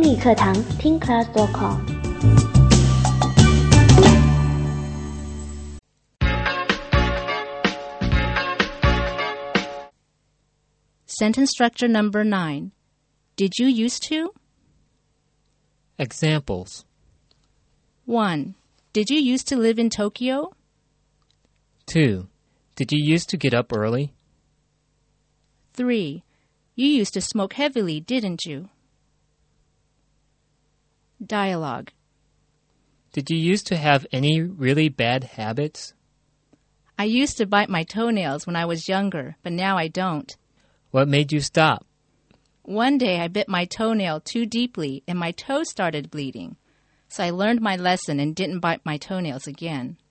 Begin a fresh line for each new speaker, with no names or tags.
英语课堂听 class.com。
Sentence structure number 9. Did you used to?
Examples.
1. Did you used to live in Tokyo?
2. Did you used to get up early?
3. You used to smoke heavily, didn't you? Dialogue.
Did you used to have any really bad habits?
I used to bite my toenails when I was younger, but now I don't.
What made you stop?
One day I bit my toenail too deeply and my toe started bleeding. So I learned my lesson and didn't bite my toenails again.